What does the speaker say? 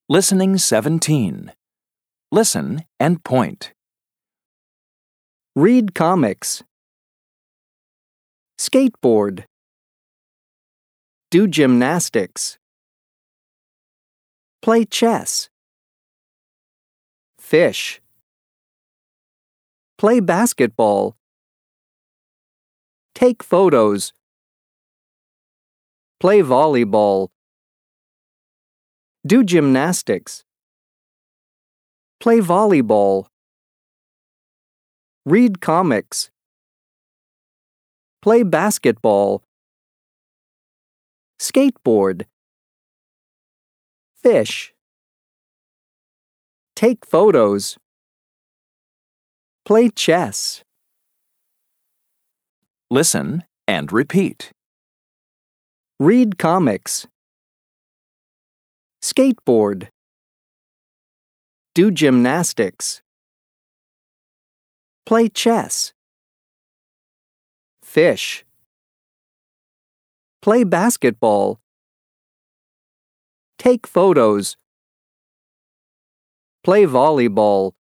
Listening 17. Listen and point. Read comics. Skateboard. Do gymnastics. Play chess. Fish. Play basketball. Take photos. Play volleyball. Do gymnastics. Play volleyball. Read comics. Play basketball. Skateboard. Fish. Take photos. Play chess. Listen and repeat. Read comics. Skateboard. Do gymnastics. Play chess. Fish. Play basketball. Take photos. Play volleyball.